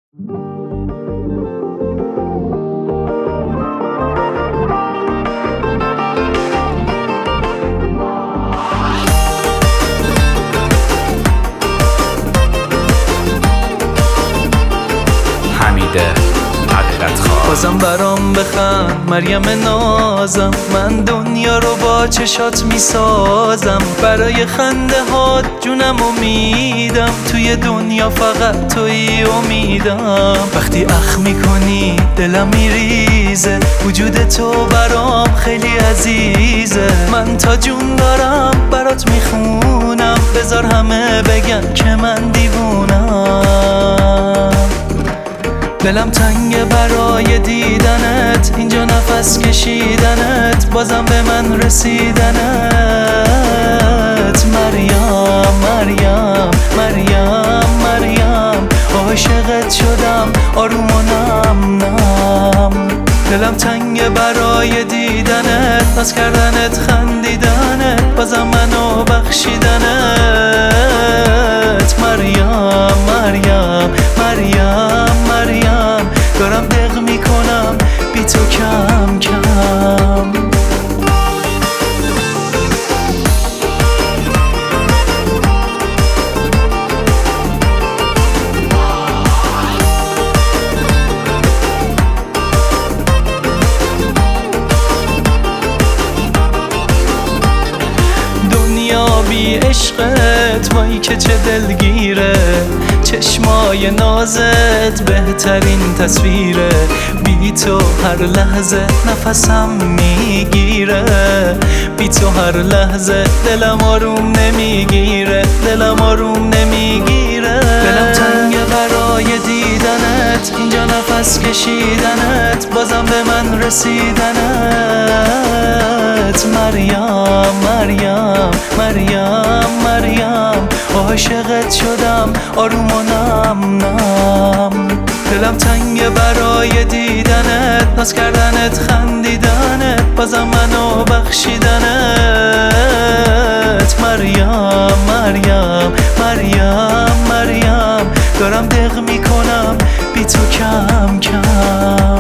بازم برام بخند مریم نازم، من دنیا رو با چشات میسازم. برای خنده هات جونم امیدم، توی دنیا فقط توی امیدم. وقتی اخ میکنی دلم میریزه، وجود تو برام خیلی عزیزه. من تا جون دارم برات میخونم، بذار همه بگن که من دیوونم. دلم تنگه برای دیدنت، اینجا نفس کشیدنت، بازم به من رسیدنت. مریم مریم مریم مریم، عاشقت شدم آروم و نم نم. دلم تنگه برای دیدنت، ناز کردنت، خندیدنت، بازم منو بخشیدنت. مریم مریم مریم مریم، دارم دق میکنم بی تو کم کم. بی عشقت وای که چه دلگیره، چشمای نازت بهترین تصویره. بی تو هر لحظه نفسم میگیره، بی تو هر لحظه دلم آروم نمیگیره، دلم آروم نمیگیره. دلم تنگه برای دیدنت، اینجا نفس کشیدنت، بازم به من رسیدنت. مریم مریم مریم مریم، عاشقت شدم آروم و نم نم. دلم تنگه برای دیدنت، ناز کردنت، خندیدنت، بازم منو بخشیدنت. مریم مریم مریم مریم، دارم دق میکنم بی تو کم کم.